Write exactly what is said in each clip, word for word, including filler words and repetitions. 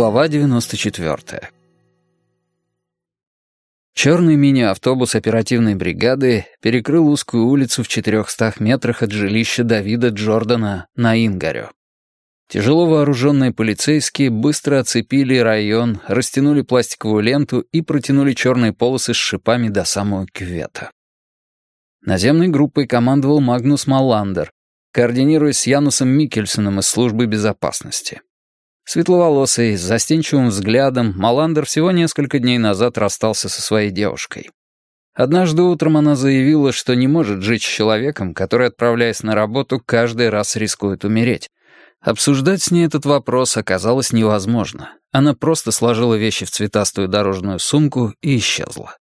Глава девяносто четвёртая. Черный мини-автобус оперативной бригады перекрыл узкую улицу в четырехстах метрах от жилища Давида Джордана на Ингарё. Тяжело вооруженные полицейские быстро оцепили район, растянули пластиковую ленту и протянули черные полосы с шипами до самого кювета. Наземной группой командовал Магнус Маландер, координируясь с Янусом Миккельсеном из службы безопасности. Светловолосый, с застенчивым взглядом, Маландер всего несколько дней назад расстался со своей девушкой. Однажды утром она заявила, что не может жить с человеком, который, отправляясь на работу, каждый раз рискует умереть. Обсуждать с ней этот вопрос оказалось невозможно. Она просто сложила вещи в цветастую дорожную сумку и исчезла.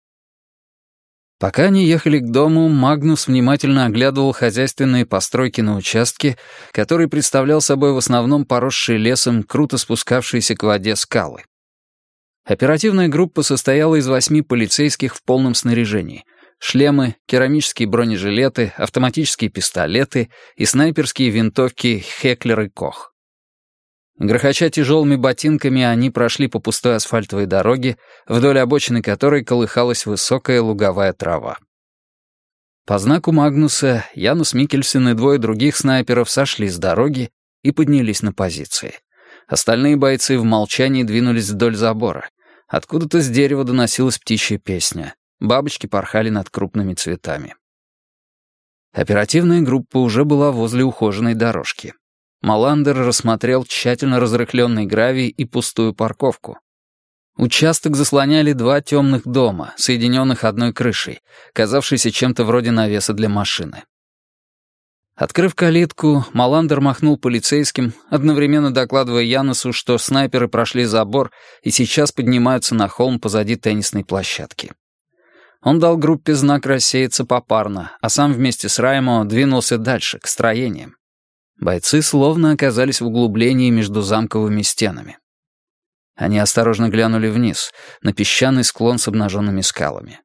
Пока они ехали к дому, Магнус внимательно оглядывал хозяйственные постройки на участке, который представлял собой в основном поросшие лесом, круто спускавшиеся к воде скалы. Оперативная группа состояла из восьми полицейских в полном снаряжении: шлемы, керамические бронежилеты, автоматические пистолеты и снайперские винтовки «Хеклер» и «Кох». Грохоча тяжелыми ботинками, они прошли по пустой асфальтовой дороге, вдоль обочины которой колыхалась высокая луговая трава. По знаку Магнуса Янус Миккельсен и двое других снайперов сошли с дороги и поднялись на позиции. Остальные бойцы в молчании двинулись вдоль забора. Откуда-то с дерева доносилась птичья песня. Бабочки порхали над крупными цветами. Оперативная группа уже была возле ухоженной дорожки. Маландер рассмотрел тщательно разрыхленный гравий и пустую парковку. Участок заслоняли два темных дома, соединенных одной крышей, казавшейся чем-то вроде навеса для машины. Открыв калитку, Маландер махнул полицейским, одновременно докладывая Янусу, что снайперы прошли забор и сейчас поднимаются на холм позади теннисной площадки. Он дал группе знак рассеяться попарно, а сам вместе с Раймо двинулся дальше, к строениям. Бойцы словно оказались в углублении между замковыми стенами. Они осторожно глянули вниз, на песчаный склон с обнаженными скалами.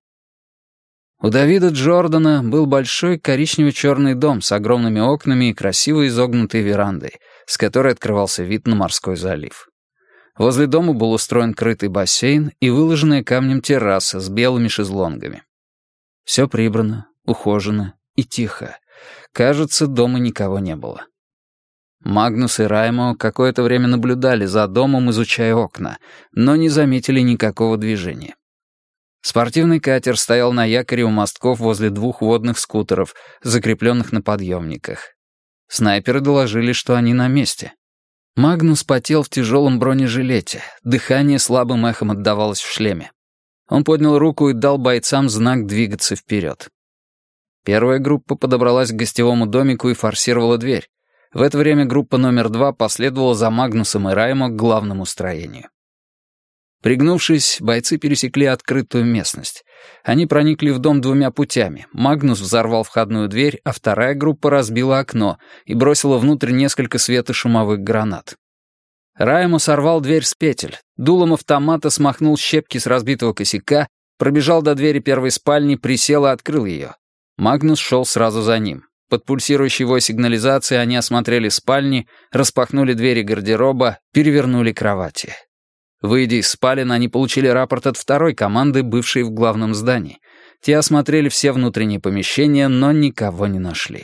У Давида Джордана был большой коричнево-черный дом с огромными окнами и красиво изогнутой верандой, с которой открывался вид на морской залив. Возле дома был устроен крытый бассейн и выложенная камнем терраса с белыми шезлонгами. Все прибрано, ухожено и тихо. Кажется, дома никого не было. Магнус и Раймо какое-то время наблюдали за домом, изучая окна, но не заметили никакого движения. Спортивный катер стоял на якоре у мостков возле двух водных скутеров, закрепленных на подъемниках. Снайперы доложили, что они на месте. Магнус потел в тяжелом бронежилете, дыхание слабым эхом отдавалось в шлеме. Он поднял руку и дал бойцам знак двигаться вперед. Первая группа подобралась к гостевому домику и форсировала дверь. В это время группа номер два последовала за Магнусом и Раймо к главному строению. Пригнувшись, бойцы пересекли открытую местность. Они проникли в дом двумя путями. Магнус взорвал входную дверь, а вторая группа разбила окно и бросила внутрь несколько светошумовых гранат. Раймо сорвал дверь с петель, дулом автомата смахнул щепки с разбитого косяка, пробежал до двери первой спальни, присел и открыл ее. Магнус шел сразу за ним. Под пульсирующей вой сигнализации они осмотрели спальни, распахнули двери гардероба, перевернули кровати. Выйдя из спален, они получили рапорт от второй команды, бывшей в главном здании. Те осмотрели все внутренние помещения, но никого не нашли.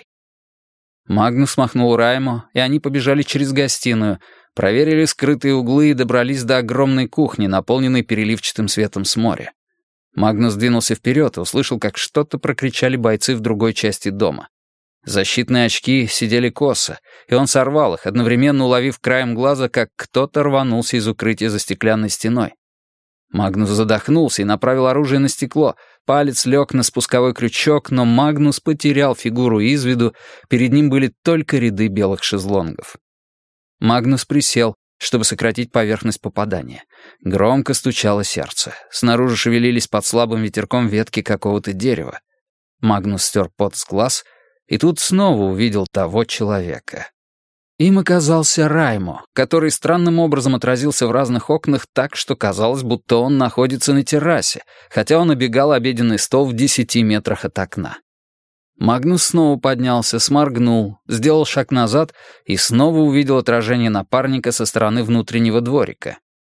Магнус махнул Раймо, и они побежали через гостиную, проверили скрытые углы и добрались до огромной кухни, наполненной переливчатым светом с моря. Магнус двинулся вперед и услышал, как что-то прокричали бойцы в другой части дома. Защитные очки сидели косо, и он сорвал их, одновременно уловив краем глаза, как кто-то рванулся из укрытия за стеклянной стеной. Магнус задохнулся и направил оружие на стекло. Палец лег на спусковой крючок, но Магнус потерял фигуру из виду, перед ним были только ряды белых шезлонгов. Магнус присел, чтобы сократить поверхность попадания. Громко стучало сердце. Снаружи шевелились под слабым ветерком ветки какого-то дерева. Магнус стер пот с глаз — и тут снова увидел того человека. Им оказался Раймо, который странным образом отразился в разных окнах так, что казалось, будто он находится на террасе, хотя он обегал обеденный стол в десяти метрах от окна. Магнус снова поднялся, сморгнул, сделал шаг назад и снова увидел отражение напарника со стороны внутреннего дворика.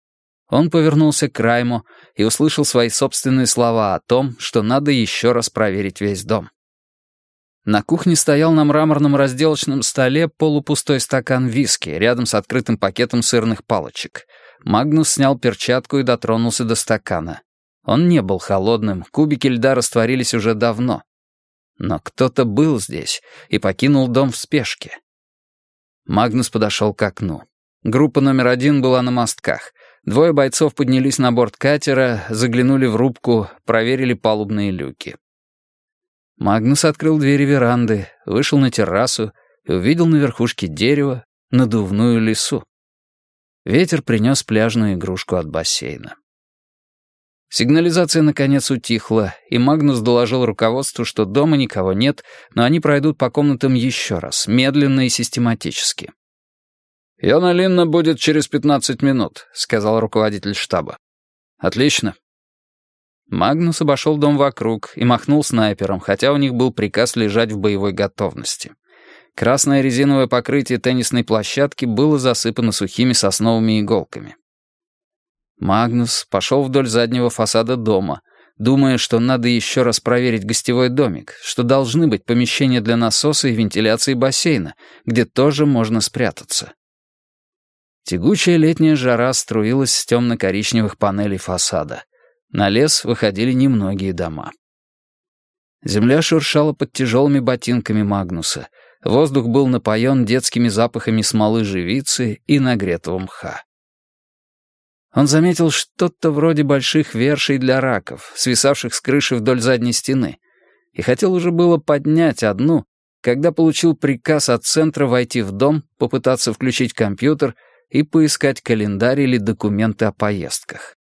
Он повернулся к Райму и услышал свои собственные слова о том, что надо еще раз проверить весь дом. На кухне стоял на мраморном разделочном столе полупустой стакан виски рядом с открытым пакетом сырных палочек. Магнус снял перчатку и дотронулся до стакана. Он не был холодным, кубики льда растворились уже давно. Но кто-то был здесь и покинул дом в спешке. Магнус подошел к окну. Группа номер один была на мостках. Двое бойцов поднялись на борт катера, заглянули в рубку, проверили палубные люки. Магнус открыл двери веранды, вышел на террасу и увидел на верхушке дерева надувную лису. Ветер принес пляжную игрушку от бассейна. Сигнализация наконец утихла, и Магнус доложил руководству, что дома никого нет, но они пройдут по комнатам еще раз, медленно и систематически. «Йона Линна будет через пятнадцать минут», — сказал руководитель штаба. «Отлично». Магнус обошел дом вокруг и махнул снайпером, хотя у них был приказ лежать в боевой готовности. Красное резиновое покрытие теннисной площадки было засыпано сухими сосновыми иголками. Магнус пошел вдоль заднего фасада дома, думая, что надо еще раз проверить гостевой домик, что должны быть помещения для насоса и вентиляции бассейна, где тоже можно спрятаться. Тягучая летняя жара струилась с темно-коричневых панелей фасада. На лес выходили немногие дома. Земля шуршала под тяжелыми ботинками Магнуса. Воздух был напоен детскими запахами смолы живицы и нагретого мха. Он заметил что-то вроде больших вершей для раков, свисавших с крыши вдоль задней стены, и хотел уже было поднять одну, когда получил приказ от центра войти в дом, попытаться включить компьютер и поискать календарь или документы о поездках.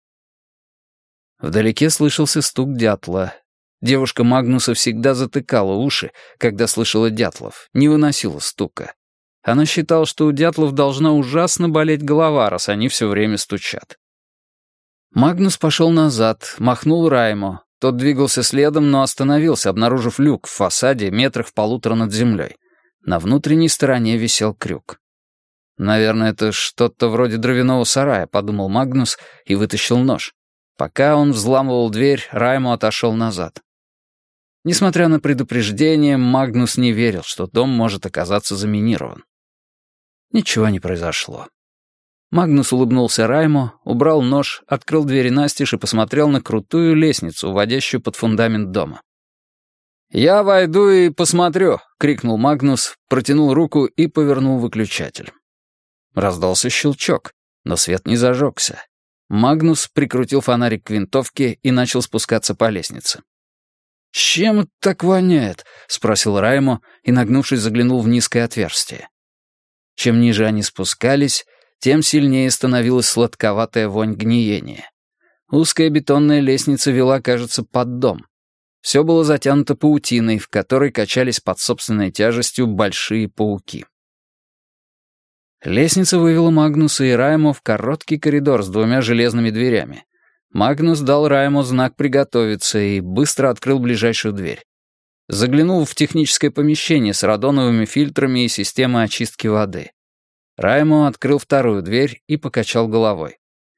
Вдалеке слышался стук дятла. Девушка Магнуса всегда затыкала уши, когда слышала дятлов, не выносила стука. Она считала, что у дятлов должна ужасно болеть голова, раз они все время стучат. Магнус пошел назад, махнул Райму. Тот двигался следом, но остановился, обнаружив люк в фасаде метрах в полутора над землей. На внутренней стороне висел крюк. «Наверное, это что-то вроде дровяного сарая», — подумал Магнус и вытащил нож. Пока он взламывал дверь, Райму отошел назад. Несмотря на предупреждение, Магнус не верил, что дом может оказаться заминирован. Ничего не произошло. Магнус улыбнулся Райму, убрал нож, открыл двери настежь и посмотрел на крутую лестницу, уводящую под фундамент дома. «Я войду и посмотрю», — крикнул Магнус, протянул руку и повернул выключатель. Раздался щелчок, но свет не зажегся. Магнус прикрутил фонарик к винтовке и начал спускаться по лестнице. «Чем это так воняет?» — спросил Райму и, нагнувшись, заглянул в низкое отверстие. Чем ниже они спускались, тем сильнее становилась сладковатая вонь гниения. Узкая бетонная лестница вела, кажется, под дом. Все было затянуто паутиной, в которой качались под собственной тяжестью большие пауки. Лестница вывела Магнуса и Райму в короткий коридор с двумя железными дверями. Магнус дал Райму знак приготовиться и быстро открыл ближайшую дверь. Заглянул в техническое помещение с радоновыми фильтрами и системой очистки воды. Райму открыл вторую дверь и покачал головой.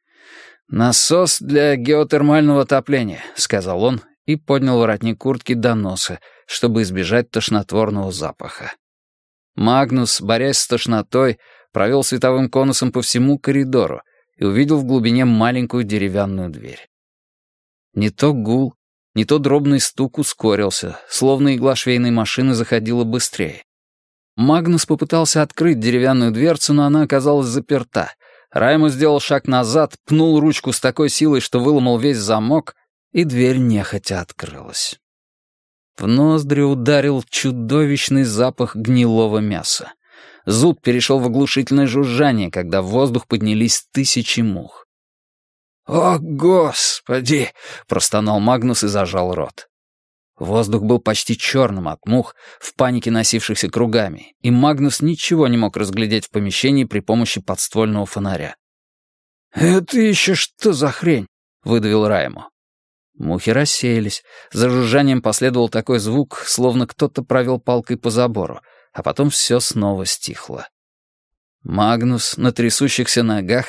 «Насос для геотермального отопления», — сказал он и поднял воротник куртки до носа, чтобы избежать тошнотворного запаха. Магнус, борясь с тошнотой, провел световым конусом по всему коридору и увидел в глубине маленькую деревянную дверь. Не то гул, не то дробный стук ускорился, словно игла швейной машины заходила быстрее. Магнус попытался открыть деревянную дверцу, но она оказалась заперта. Райму сделал шаг назад, пнул ручку с такой силой, что выломал весь замок, и дверь нехотя открылась. В ноздри ударил чудовищный запах гнилого мяса. Зуд перешел в оглушительное жужжание, когда в воздух поднялись тысячи мух. «О, Господи!» — простонал Магнус и зажал рот. Воздух был почти черным от мух, в панике носившихся кругами, и Магнус ничего не мог разглядеть в помещении при помощи подствольного фонаря. «Это еще что за хрень?» — выдавил Райму. Мухи рассеялись. За жужжанием последовал такой звук, словно кто-то провел палкой по забору, а потом все снова стихло. Магнус на трясущихся ногах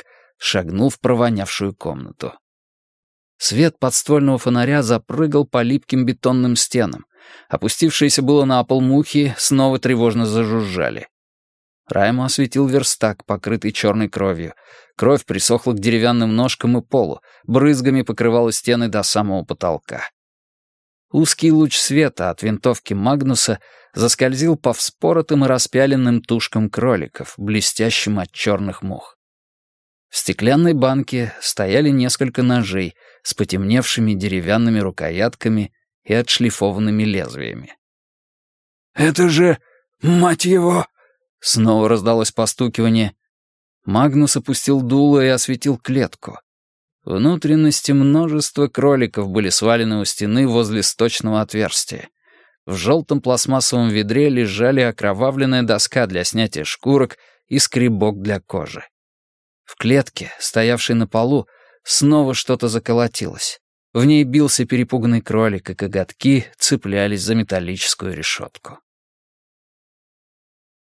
шагнул в провонявшую комнату. Свет подствольного фонаря запрыгал по липким бетонным стенам. Опустившиеся было на пол мухи снова тревожно зажужжали. Раймо осветил верстак, покрытый черной кровью. Кровь присохла к деревянным ножкам и полу, брызгами покрывала стены до самого потолка. Узкий луч света от винтовки Магнуса заскользил по вспоротым и распяленным тушкам кроликов, блестящим от черных мух. В стеклянной банке стояли несколько ножей с потемневшими деревянными рукоятками и отшлифованными лезвиями. «Это же, мать его!» Снова раздалось постукивание. Магнус опустил дуло и осветил клетку. Внутренности множества кроликов были свалены у стены возле сточного отверстия. В желтом пластмассовом ведре лежали окровавленная доска для снятия шкурок и скребок для кожи. В клетке, стоявшей на полу, снова что-то заколотилось. В ней бился перепуганный кролик, и коготки цеплялись за металлическую решетку.